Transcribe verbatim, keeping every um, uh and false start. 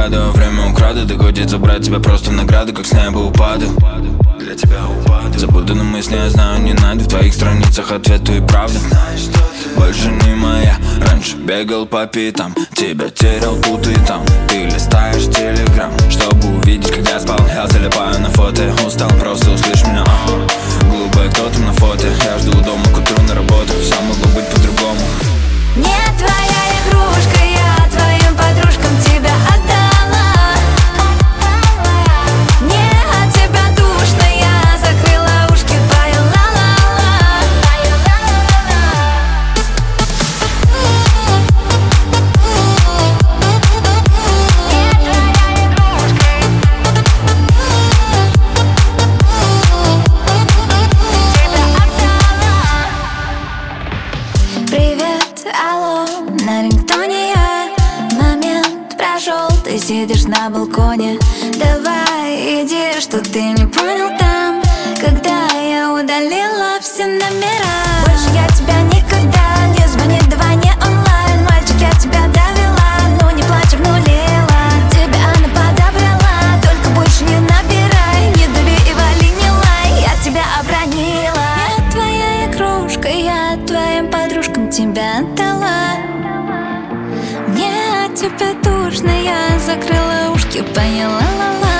радую, время украдет. И хочет забрать тебя просто в награду, как с неба упаду. Для тебя упаду. Забуду на мысли, я знаю, не надо. В твоих страницах ответу и правда. Больше не моя. Раньше бегал по пятам, тебя терял тут и там. Ты листаешь телеграм, чтобы увидеть, как я спал. Я залипаю на фото, устал, просто услышь меня. а. Глупая, кто там на фото? Я жду дома к утру на работу. Все могло быть по-другому. Не твоя игрушка, я твоим подружкам тебя отдала. Мне от тебя душно, я закрыла ушки, пою ла-ла-ла. Не твоя игрушка. Тебя отдала. Привет, алло, на рингтоне я. Момент прошел, ты сидишь на балконе. Давай иди, что ты не понял там, когда я удалила все номера. Больше я тебя никогда не звони, давай не онлайн. Мальчик, я тебя довела, ну не плачь, обнулила. Тебя она подобрала, только больше не набирай. Не дави и вали, не лай, я тебя обронила. Я твоя игрушка, я твоим подружкам тебя отдала. Мне от тебя душно, я закрыла ушки, поняла, ла-ла.